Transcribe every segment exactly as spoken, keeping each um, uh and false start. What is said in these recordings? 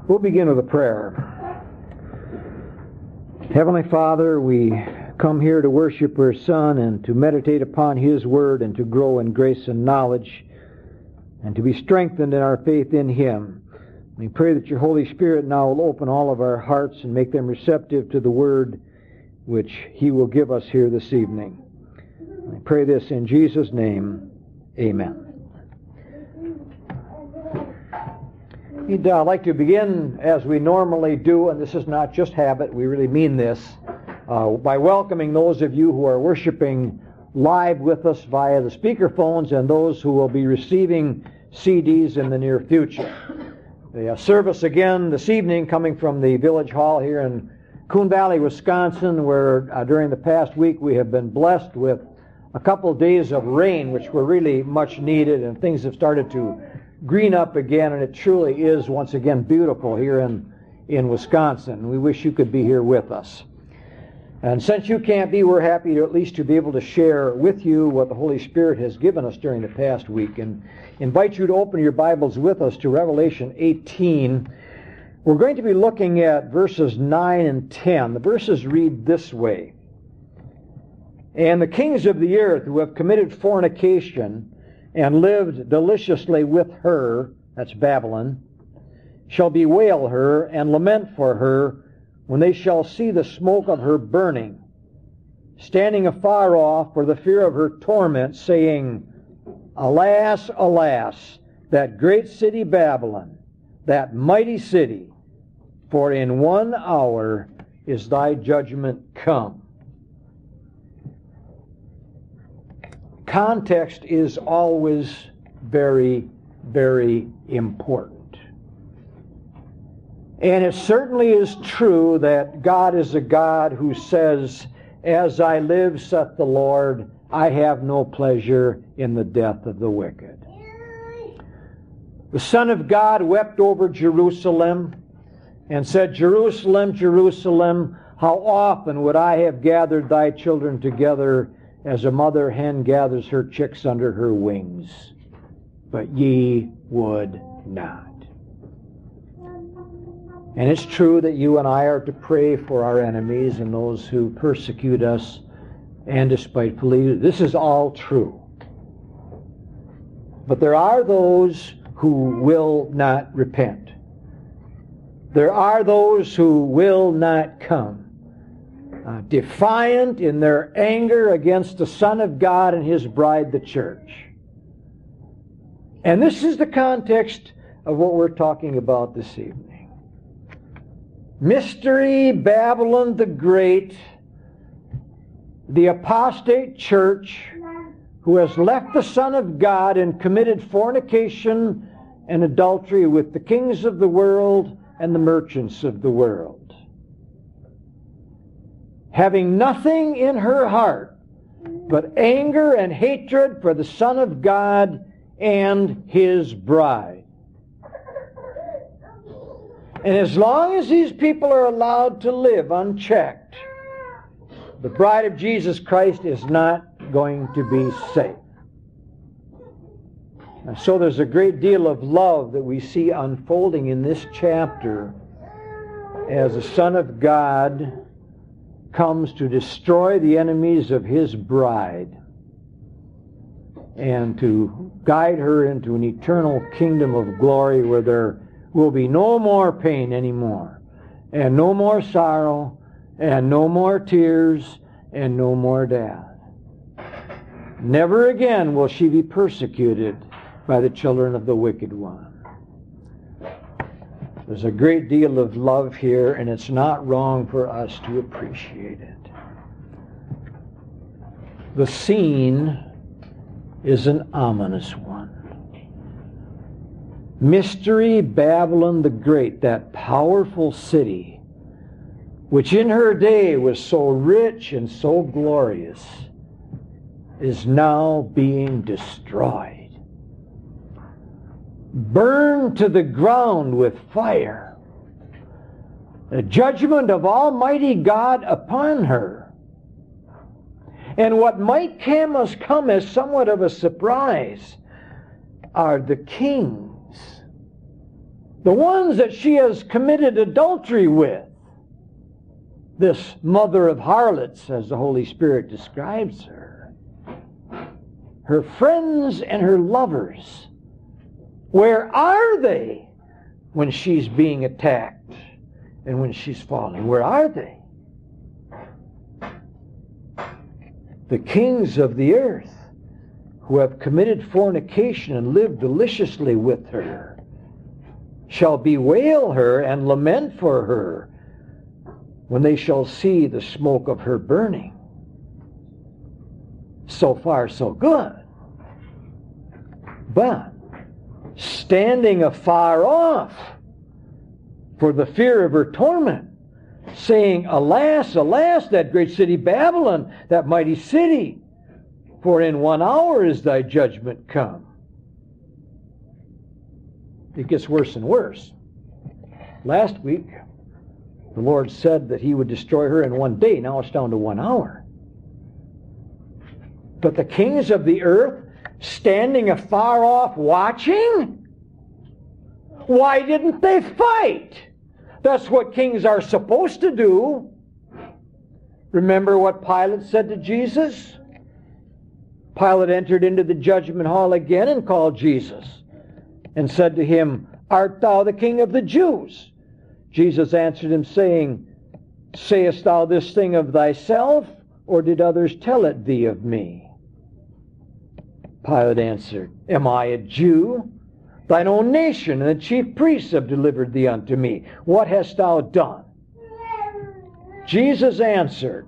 We'll begin with a prayer. Heavenly Father, we come here to worship your Son and to meditate upon his word and to grow in grace and knowledge and to be strengthened in our faith in him. We pray that your Holy Spirit now will open all of our hearts and make them receptive to the word which he will give us here this evening. I pray this in Jesus' name. Amen. I'd uh, like to begin as we normally do, and this is not just habit, we really mean this, uh, by welcoming those of you who are worshiping live with us via the speakerphones and those who will be receiving C Ds in the near future. The uh, service again this evening coming from the Village Hall here in Coon Valley, Wisconsin, where uh, during the past week we have been blessed with a couple of days of rain, which were really much needed, and things have started to green up again, and it truly is once again beautiful here in, in Wisconsin. We wish you could be here with us. And since you can't be, we're happy to at least to be able to share with you what the Holy Spirit has given us during the past week, and invite you to open your Bibles with us to Revelation eighteen. We're going to be looking at verses nine and ten. The verses read this way: "And the kings of the earth who have committed fornication and lived deliciously with her," that's Babylon, "shall bewail her and lament for her when they shall see the smoke of her burning, standing afar off for the fear of her torment, saying, Alas, alas, that great city Babylon, that mighty city, for in one hour is thy judgment come." Context is always very, very important. And it certainly is true that God is a God who says, "As I live, saith the Lord, I have no pleasure in the death of the wicked." The Son of God wept over Jerusalem and said, "Jerusalem, Jerusalem, how often would I have gathered thy children together as a mother hen gathers her chicks under her wings, but ye would not." And it's true that you and I are to pray for our enemies and those who persecute us and despitefully. This is all true. But there are those who will not repent. There are those who will not come, Uh, defiant in their anger against the Son of God and his bride, the church. And this is the context of what we're talking about this evening. Mystery Babylon the Great, the apostate church who has left the Son of God and committed fornication and adultery with the kings of the world and the merchants of the world, having nothing in her heart but anger and hatred for the Son of God and his bride. And as long as these people are allowed to live unchecked, the bride of Jesus Christ is not going to be safe. And so there's a great deal of love that we see unfolding in this chapter as the Son of God comes to destroy the enemies of his bride and to guide her into an eternal kingdom of glory where there will be no more pain anymore, and no more sorrow, and no more tears, and no more death. Never again will she be persecuted by the children of the wicked one. There's a great deal of love here, and it's not wrong for us to appreciate it. The scene is an ominous one. Mystery Babylon the Great, that powerful city, which in her day was so rich and so glorious, is now being destroyed. Burned to the ground with fire. The judgment of Almighty God upon her. And what might come as, come as somewhat of a surprise are the kings the ones that she has committed adultery with, this mother of harlots, as the Holy Spirit describes her, her friends and her lovers, where are they when she's being attacked and when she's falling? Where are they? The kings of the earth who have committed fornication and lived deliciously with her shall bewail her and lament for her when they shall see the smoke of her burning. So far, so good. But standing afar off for the fear of her torment, saying, Alas, alas, that great city Babylon, that mighty city, for in one hour is thy judgment come. It gets worse and worse. Last week, the Lord said that he would destroy her in one day. Now it's down to one hour. But the kings of the earth standing afar off watching? Why didn't they fight? That's what kings are supposed to do. Remember what Pilate said to Jesus? Pilate entered into the judgment hall again and called Jesus and said to him, Art thou the king of the Jews? Jesus answered him, saying, Sayest thou this thing of thyself, or did others tell it thee of me? Pilate answered, Am I a Jew? Thine own nation and the chief priests have delivered thee unto me. What hast thou done? Jesus answered,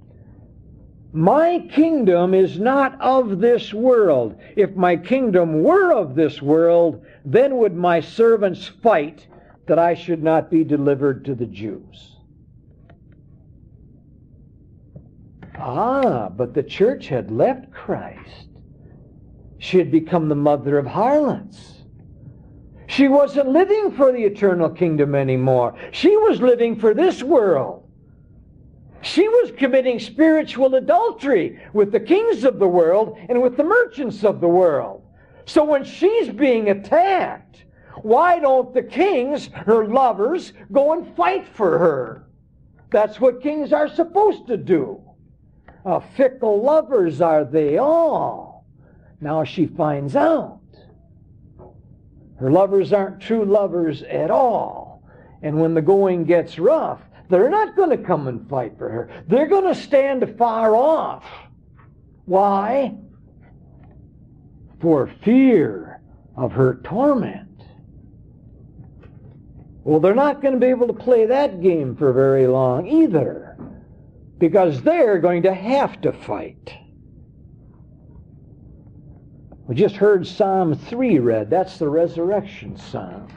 My kingdom is not of this world. If my kingdom were of this world, then would my servants fight that I should not be delivered to the Jews. Ah, but the church had left Christ. She had become the mother of harlots. She wasn't living for the eternal kingdom anymore. She was living for this world. She was committing spiritual adultery with the kings of the world and with the merchants of the world. So when she's being attacked, why don't the kings, her lovers, go and fight for her? That's what kings are supposed to do. Uh, fickle lovers are they all. Now she finds out. Her lovers aren't true lovers at all. And when the going gets rough, they're not going to come and fight for her. They're going to stand afar off. Why? For fear of her torment. Well, they're not going to be able to play that game for very long either, because they're going to have to fight. We just heard Psalm three read. That's the resurrection psalm.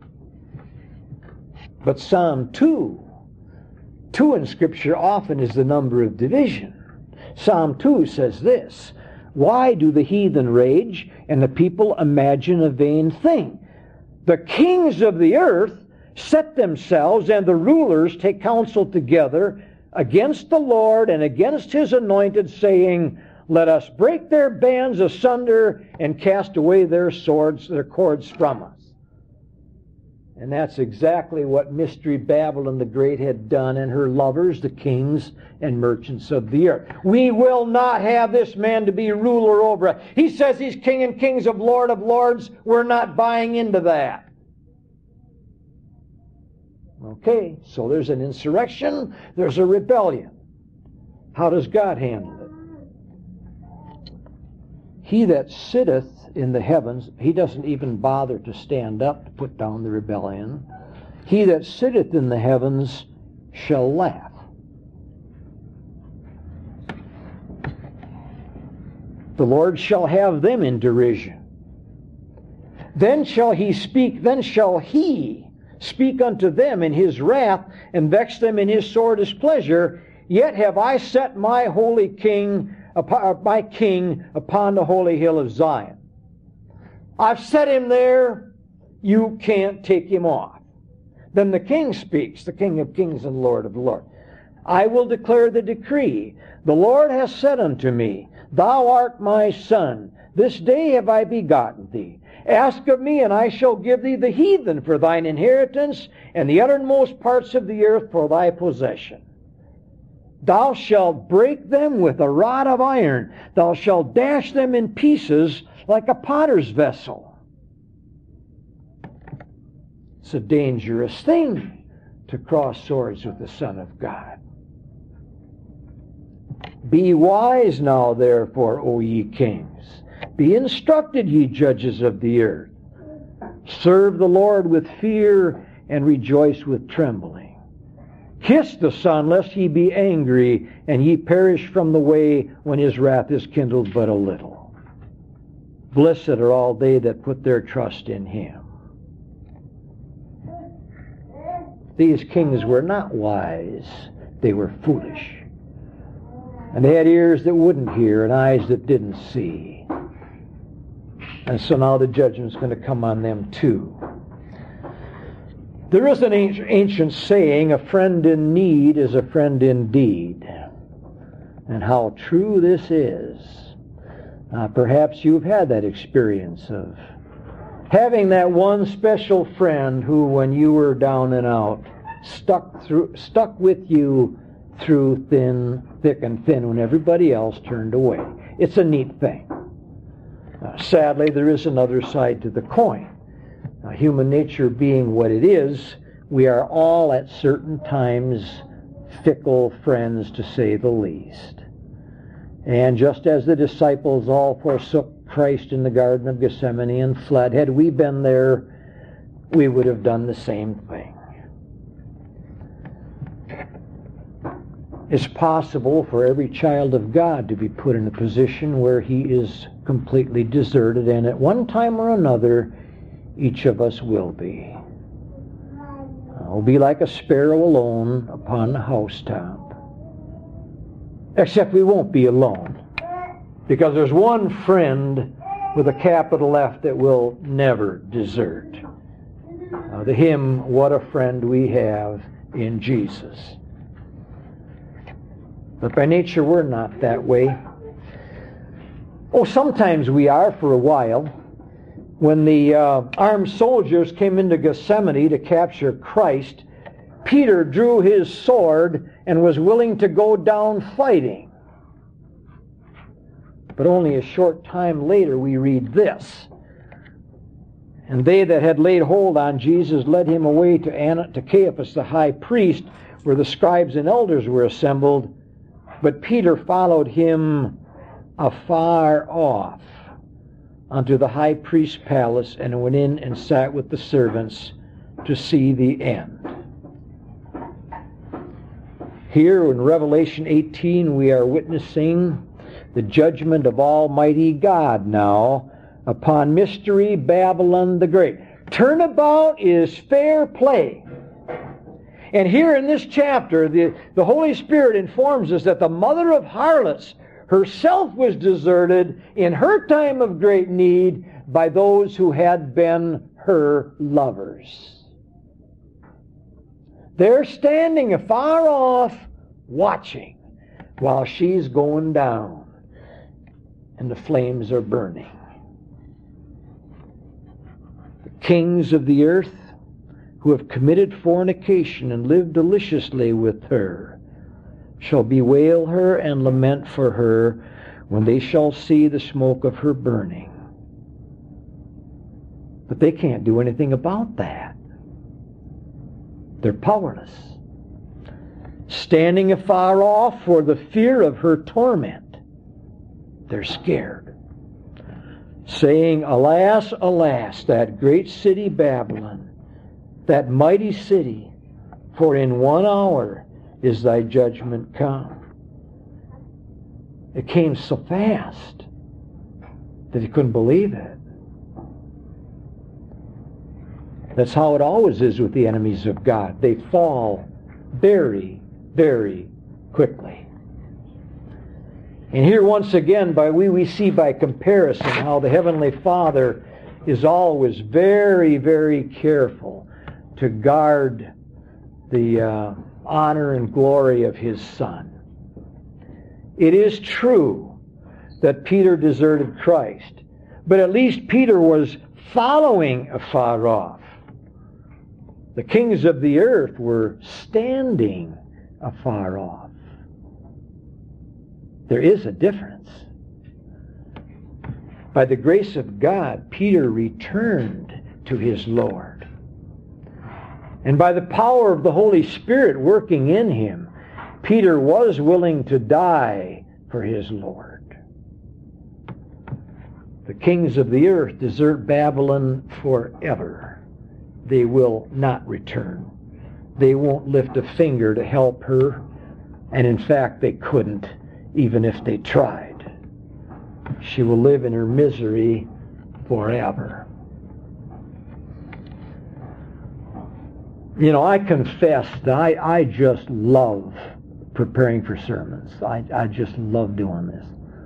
But Psalm two, two in Scripture often is the number of division. Psalm two says this, Why do the heathen rage and the people imagine a vain thing? The kings of the earth set themselves, and the rulers take counsel together against the Lord and against his anointed, saying, Let us break their bands asunder and cast away their swords, their cords from us. And that's exactly what Mystery Babylon the Great had done, and her lovers, the kings and merchants of the earth. We will not have this man to be ruler over us. He says he's king and kings of Lord of lords. We're not buying into that. Okay, so there's an insurrection, there's a rebellion. How does God handle it? He that sitteth in the heavens, he doesn't even bother to stand up to put down the rebellion. He that sitteth in the heavens shall laugh. The Lord shall have them in derision. Then shall he speak, then shall he speak unto them in his wrath, and vex them in his sore displeasure. Yet have I set my holy king, my king upon the holy hill of Zion. I've set him there. You can't take him off. Then the king speaks, the King of kings and Lord of lords. I will declare the decree. The Lord has said unto me, Thou art my son. This day have I begotten thee. Ask of me, and I shall give thee the heathen for thine inheritance, and the uttermost parts of the earth for thy possession. Thou shalt break them with a rod of iron. Thou shalt dash them in pieces like a potter's vessel. It's a dangerous thing to cross swords with the Son of God. Be wise now, therefore, O ye kings. Be instructed, ye judges of the earth. Serve the Lord with fear and rejoice with trembling. Kiss the Son, lest he be angry, and ye perish from the way when his wrath is kindled but a little. Blessed are all they that put their trust in him. These kings were not wise, they were foolish. And they had ears that wouldn't hear and eyes that didn't see. And so now the judgment's going to come on them too. There is an ancient saying, a friend in need is a friend indeed. And how true this is. Uh, perhaps you've had that experience of having that one special friend who, when you were down and out, stuck through, stuck with you through thin, thick and thin when everybody else turned away. It's a neat thing. Uh, sadly, there is another side to the coin. Uh, human nature being what it is, we are all at certain times fickle friends, to say the least. And just as the disciples all forsook Christ in the Garden of Gethsemane and fled, had we been there, we would have done the same thing. It's possible for every child of God to be put in a position where he is completely deserted, and at one time or another, each of us will be. We'll be like a sparrow alone upon the housetop. Except we won't be alone, because there's one friend with a capital F that will never desert. Uh, the hymn, "What a Friend We Have in Jesus." But by nature, we're not that way. Oh, sometimes we are for a while. When the uh, armed soldiers came into Gethsemane to capture Christ, Peter drew his sword and was willing to go down fighting. But only a short time later we read this. And they that had laid hold on Jesus led him away to, Anna, to Caiaphas the high priest, where the scribes and elders were assembled. But Peter followed him afar off unto the high priest's palace, and went in and sat with the servants to see the end. Here in Revelation eighteen we are witnessing the judgment of Almighty God now upon Mystery Babylon the Great. Turnabout is fair play. And here in this chapter, the, the Holy Spirit informs us that the mother of harlots herself was deserted in her time of great need by those who had been her lovers. They're standing afar off, watching, while she's going down, and the flames are burning. The kings of the earth who have committed fornication and lived deliciously with her shall bewail her and lament for her when they shall see the smoke of her burning. But they can't do anything about that. They're powerless. Standing afar off for the fear of her torment, they're scared. Saying, "Alas, alas, that great city Babylon, that mighty city, for in one hour is thy judgment come." It came so fast that he couldn't believe it. That's how it always is with the enemies of God. They fall very, very quickly. And here once again, by we, we see by comparison how the Heavenly Father is always very, very careful to guard the uh, honor and glory of his Son. It is true that Peter deserted Christ. But at least Peter was following afar off. The kings of the earth were standing afar off. There is a difference. By the grace of God, Peter returned to his Lord. And by the power of the Holy Spirit working in him, Peter was willing to die for his Lord. The kings of the earth desert Babylon forever. They will not return. They won't lift a finger to help her, and in fact they couldn't, even if they tried. She will live in her misery forever. You know, I confess that I, I just love preparing for sermons. I, I just love doing this.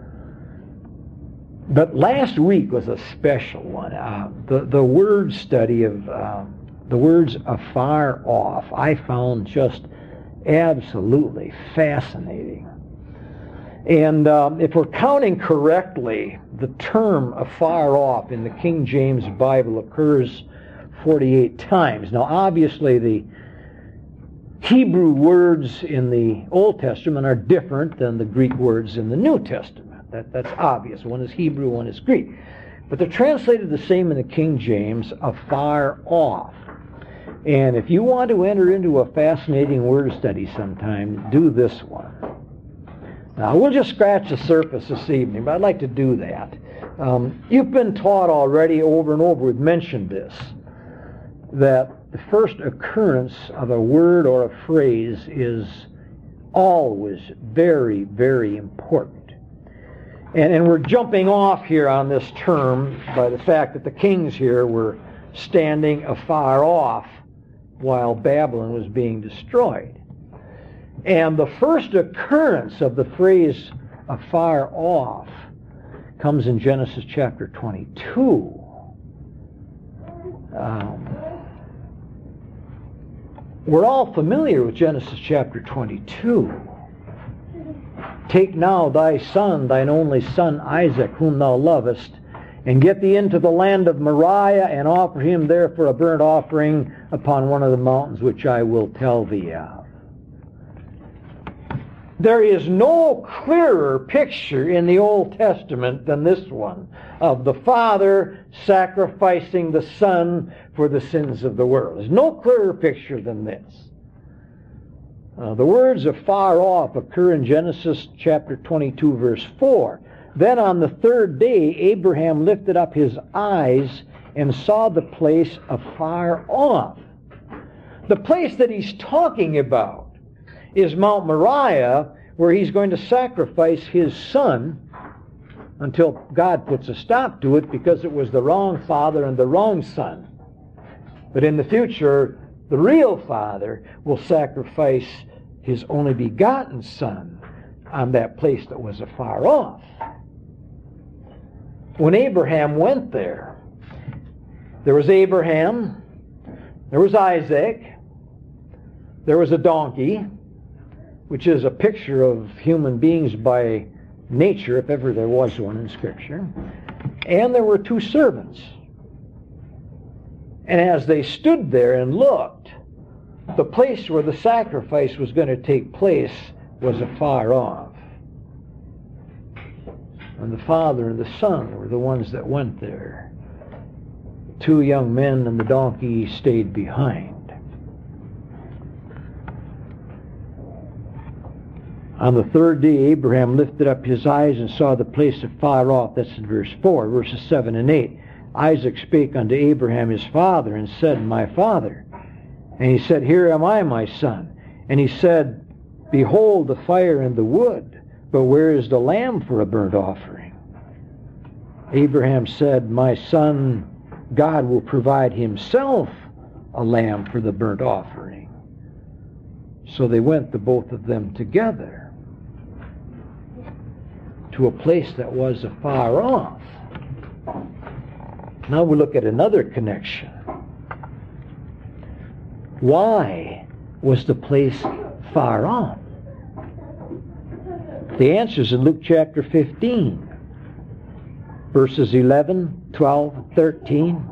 But last week was a special one. Uh, the, the word study of uh, the words afar off, I found just absolutely fascinating. And um, if we're counting correctly, the term afar off in the King James Bible occurs forty-eight times. Now, obviously, the Hebrew words in the Old Testament are different than the Greek words in the New Testament. That, that's obvious. One is Hebrew, one is Greek. But they're translated the same in the King James, afar off. And if you want to enter into a fascinating word study sometime, do this one. Now, we'll just scratch the surface this evening, but I'd like to do that. Um, you've been taught already over and over, we've mentioned this, that the first occurrence of a word or a phrase is always very, very important. And, and we're jumping off here on this term by the fact that the kings here were standing afar off while Babylon was being destroyed. And the first occurrence of the phrase afar off comes in Genesis chapter twenty-two. Um, we're all familiar with Genesis chapter twenty-two. Take now thy son, thine only son Isaac, whom thou lovest, and get thee into the land of Moriah, and offer him there for a burnt offering upon one of the mountains which I will tell thee of. There is no clearer picture in the Old Testament than this one, of the Father sacrificing the Son for the sins of the world. There's no clearer picture than this. Uh, the words afar off occur in Genesis chapter twenty-two, verse four. Then on the third day, Abraham lifted up his eyes and saw the place afar off. The place that he's talking about is Mount Moriah, where he's going to sacrifice his son until God puts a stop to it, because it was the wrong father and the wrong son. But in the future, the real father will sacrifice his only begotten son on that place that was afar off. When Abraham went there, there was Abraham, there was Isaac, there was a donkey, which is a picture of human beings by nature, if ever there was one in Scripture. And there were two servants. And as they stood there and looked, the place where the sacrifice was going to take place was afar off. And the father and the son were the ones that went there. Two young men and the donkey stayed behind. On the third day, Abraham lifted up his eyes and saw the place afar off. That's in verse four, verses seven and eight. Isaac spake unto Abraham his father, and said, My father. And he said, Here am I, my son. And he said, Behold the fire and the wood, but where is the lamb for a burnt offering? Abraham said, My son, God will provide himself a lamb for the burnt offering. So they went, the both of them together, to a place that was afar off. Now we look at another connection. Why was the place far off? The answer is in Luke chapter fifteen. verses eleven, twelve, thirteen.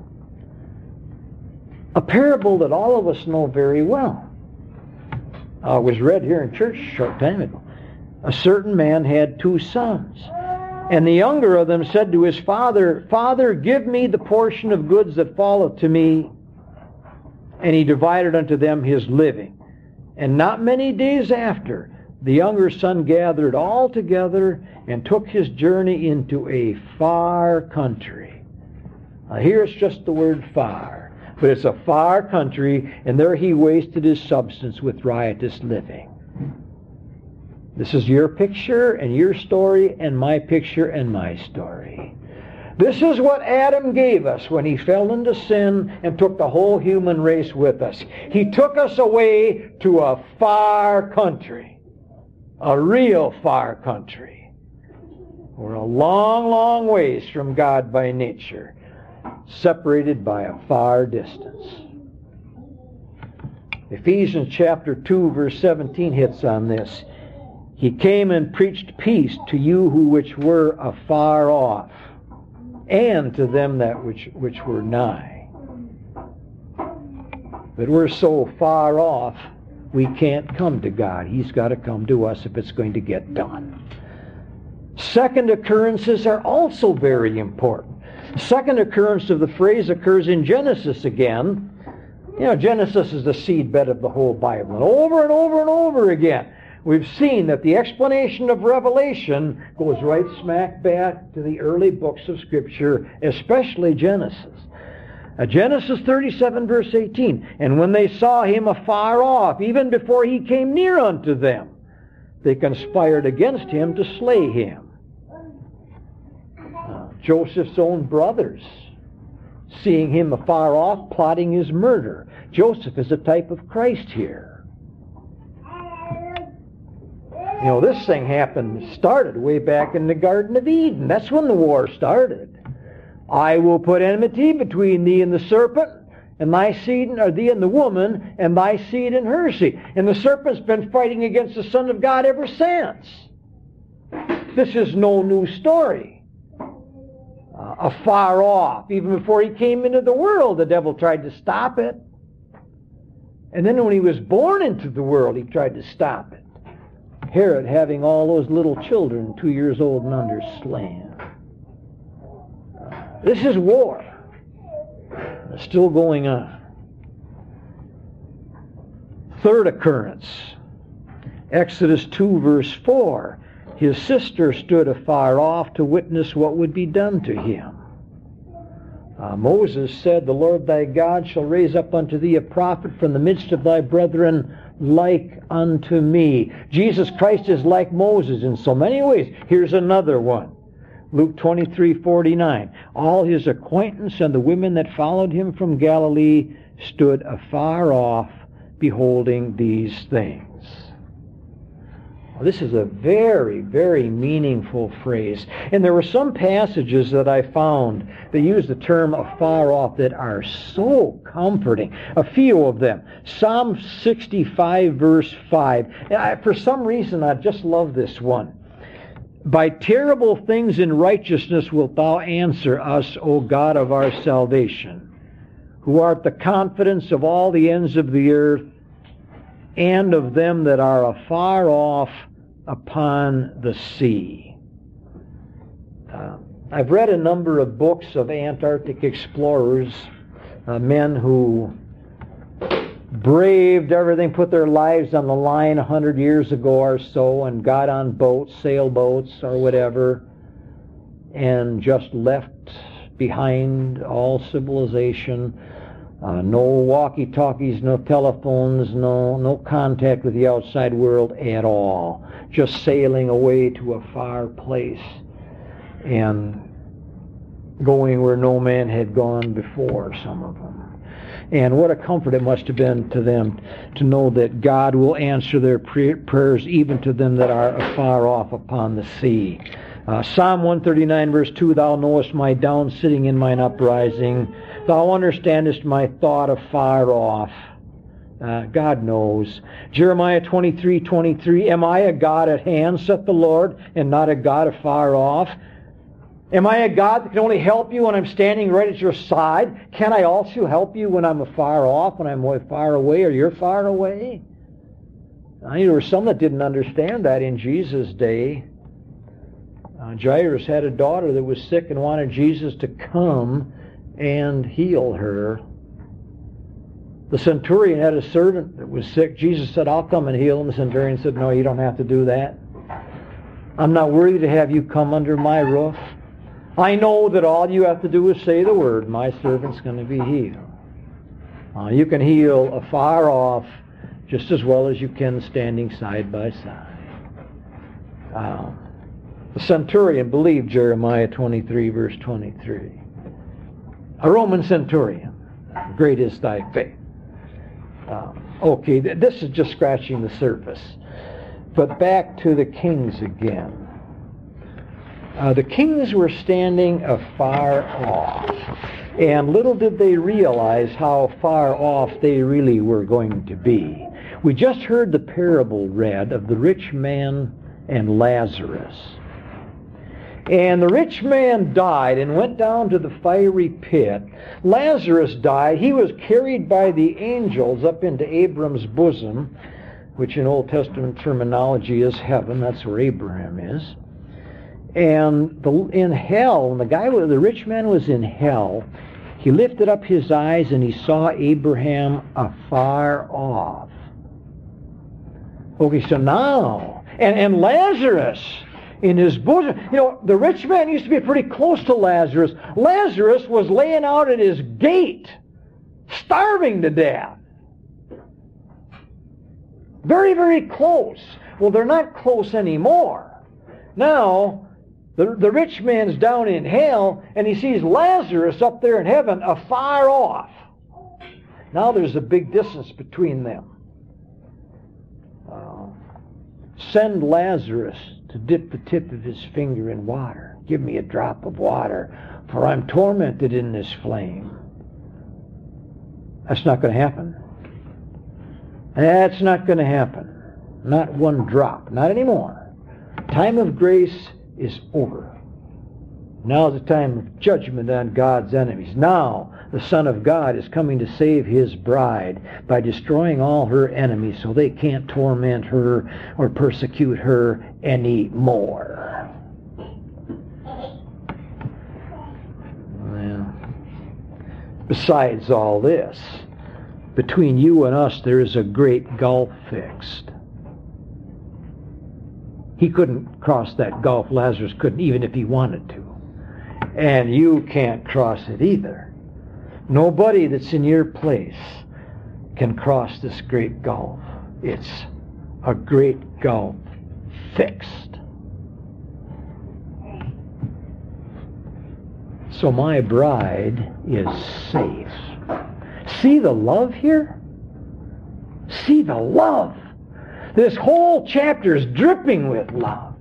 A parable that all of us know very well. Uh, it was read here in church a short time ago. A certain man had two sons. And the younger of them said to his father, Father, give me the portion of goods that falleth to me. And he divided unto them his living. And not many days after, the younger son gathered all together and took his journey into a far country. Now here it's just the word far, but it's a far country, and there he wasted his substance with riotous living. This is your picture and your story and my picture and my story. This is what Adam gave us when he fell into sin and took the whole human race with us. He took us away to a far country, a real far country. We're a long, long ways from God by nature, separated by a far distance. Ephesians chapter two, verse seventeen hits on this. He came and preached peace to you who which were afar off, and to them that which, which were nigh. But we're so far off, we can't come to God. He's got to come to us if it's going to get done. Second occurrences are also very important. Second occurrence of the phrase occurs in Genesis again. You know, Genesis is the seedbed of the whole Bible. And over and over and over again, we've seen that the explanation of Revelation goes right smack back to the early books of Scripture, especially Genesis. Uh, Genesis thirty-seven, verse eighteen, and when they saw him afar off, even before he came near unto them, they conspired against him to slay him. Uh, Joseph's own brothers, seeing him afar off, plotting his murder. Joseph is a type of Christ here. You know, this thing happened, started way back in the Garden of Eden. That's when the war started. I will put enmity between thee and the serpent, and thy seed, or thee and the woman, and thy seed and her seed. And the serpent's been fighting against the Son of God ever since. This is no new story. Uh, afar off, even before he came into the world, the devil tried to stop it. And then when he was born into the world, he tried to stop it. Herod having all those little children, two years old and under, slain. This is war. It's still going on. Third occurrence. Exodus two, verse four. His sister stood afar off to witness what would be done to him. Uh, Moses said, the Lord thy God shall raise up unto thee a prophet from the midst of thy brethren like unto me. Jesus Christ is like Moses in so many ways. Here's another one. Luke twenty-three, forty-nine. All his acquaintance and the women that followed him from Galilee stood afar off, beholding these things. Well, this is a very, very meaningful phrase. And there were some passages that I found that use the term afar off that are so comforting. A few of them. Psalm sixty-five, verse five. And I, for some reason, I just love this one. By terrible things in righteousness wilt thou answer us, O God of our salvation, who art the confidence of all the ends of the earth, and of them that are afar off upon the sea. Uh, I've read a number of books of Antarctic explorers, uh, men who braved everything, put their lives on the line a hundred years ago or so, and got on boats, sailboats or whatever, and just left behind all civilization. Uh, no walkie-talkies, no telephones, no no contact with the outside world at all. Just sailing away to a far place and going where no man had gone before, some of them. And what a comfort it must have been to them to know that God will answer their prayers even to them that are afar off upon the sea. Uh, Psalm one thirty-nine, verse two, Thou knowest my down sitting in mine uprising. Thou understandest my thought afar off. Uh, God knows. Jeremiah twenty-three, twenty-three, Am I a God at hand, saith the Lord, and not a God afar off? Am I a God that can only help you when I'm standing right at your side? Can I also help you when I'm afar off, when I'm far away, or you're far away? I mean, there were some that didn't understand that in Jesus' day. Uh, Jairus had a daughter that was sick and wanted Jesus to come and heal her. The centurion had a servant that was sick. Jesus said, I'll come and heal him. The centurion said, no, you don't have to do that. I'm not worthy to have you come under my roof. I know that all you have to do is say the word. My servant's going to be healed. Uh, you can heal afar off just as well as you can standing side by side. Uh, the centurion believed Jeremiah twenty-three, verse twenty-three. A Roman centurion, great is thy faith. Uh, okay, th- this is just scratching the surface. But back to the kings again. Uh, the kings were standing afar off, and little did they realize how far off they really were going to be. We just heard the parable read of the rich man and Lazarus. And the rich man died and went down to the fiery pit. Lazarus died. He was carried by the angels up into Abram's bosom, which in Old Testament terminology is heaven. That's where Abraham is. And the, in hell, when the guy, the rich man was in hell, he lifted up his eyes and he saw Abraham afar off. Okay, so now, and, and Lazarus in his bosom. You know, the rich man used to be pretty close to Lazarus. Lazarus was laying out at his gate, starving to death. Very, very close. Well, they're not close anymore. Now, the, the rich man's down in hell, and he sees Lazarus up there in heaven afar off. Now there's a big distance between them. Uh, send Lazarus to dip the tip of his finger in water. Give me a drop of water, for I'm tormented in this flame. That's not going to happen. That's not going to happen. Not one drop. Not anymore. Time of grace is over. Now is the time of judgment on God's enemies. Now the Son of God is coming to save His bride by destroying all her enemies so they can't torment her or persecute her anymore. Well, besides all this, between you and us there is a great gulf fixed. He couldn't cross that gulf. Lazarus couldn't, even if he wanted to. And you can't cross it either. Nobody that's in your place can cross this great gulf. It's a great gulf fixed. So my bride is safe. See the love here? See the love. This whole chapter is dripping with love.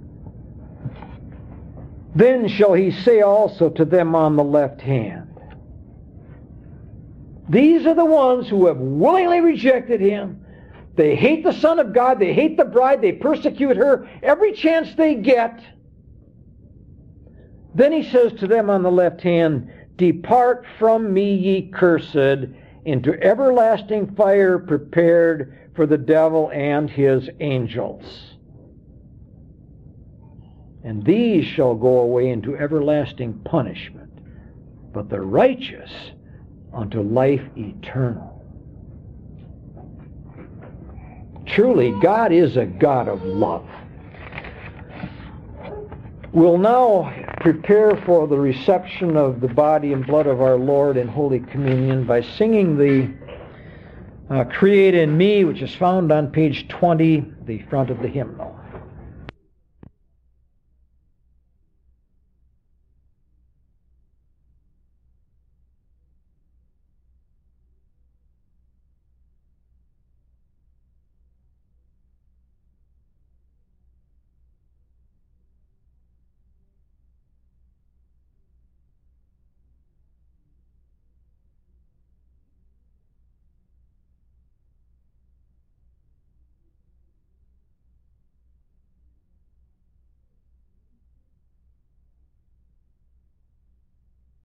Then shall he say also to them on the left hand. These are the ones who have willingly rejected him. They hate the Son of God. They hate the bride. They persecute her every chance they get. Then he says to them on the left hand, Depart from me, ye cursed, into everlasting fire prepared for the devil and his angels. And these shall go away into everlasting punishment, but the righteous unto life eternal. Truly, God is a God of love. We'll now prepare for the reception of the body and blood of our Lord in Holy Communion by singing the uh, Create in Me, which is found on page twenty, the front of the hymnal.